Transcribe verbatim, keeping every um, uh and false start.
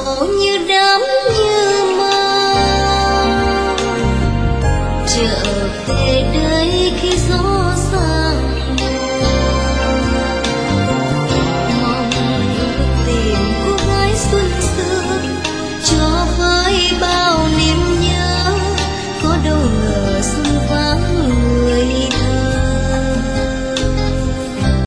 như đắm như mơ, trở về đây khi gió